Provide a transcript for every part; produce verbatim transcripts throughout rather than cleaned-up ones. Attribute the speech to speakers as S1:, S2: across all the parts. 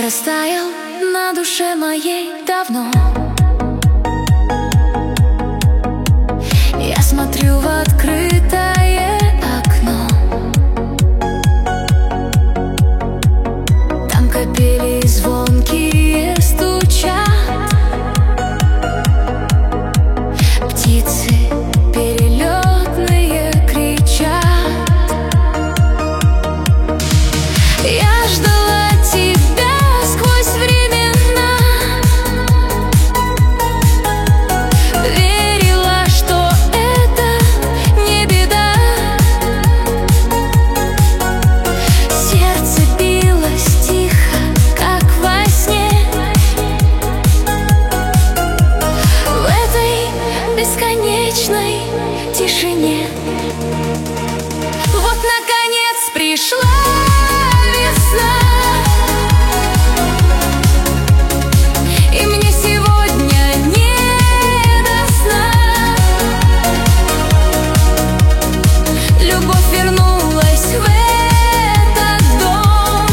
S1: растаял на душе моей давно. Я смотрю в открытое окно. Там капели звонкие стучат, птицы перелетные кричат. Я ждала тебя сквозь времена, верила, что это не беда. Сердце билось тихо, как во сне. В этой бесконечной тишине вот наконец пришла весна. И мне сегодня не до сна. Любовь вернулась в этот дом,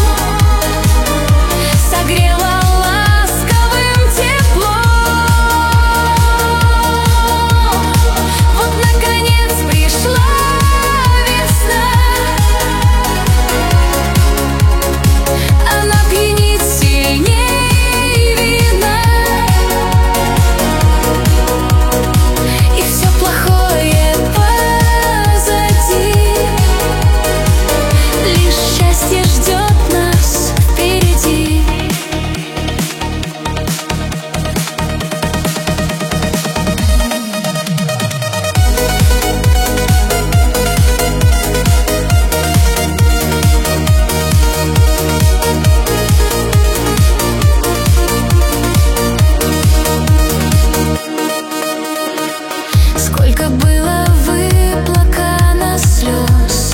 S1: согрела ласковым теплом. Вот наконец пришла весна. Она пьянит сильней вина, и все плохое позади. Лишь счастье ждет нас впереди. Сколько было выплакано слез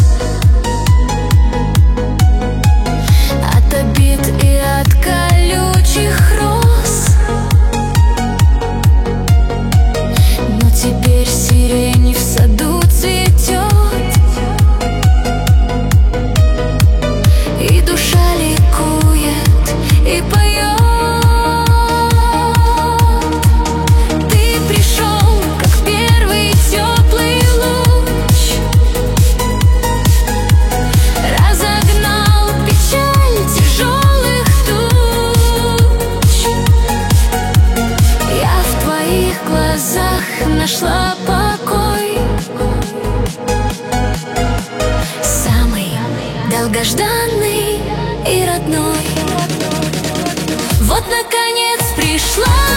S1: от обид и от колючих роз. Но теперь сирень в саду цветет, и душа ликует и поет. Ты пришел, как первый теплый луч, разогнал печаль тяжелых туч. Я в твоих глазах нашла покой, самый долгожданный и родной. Вот наконец пришла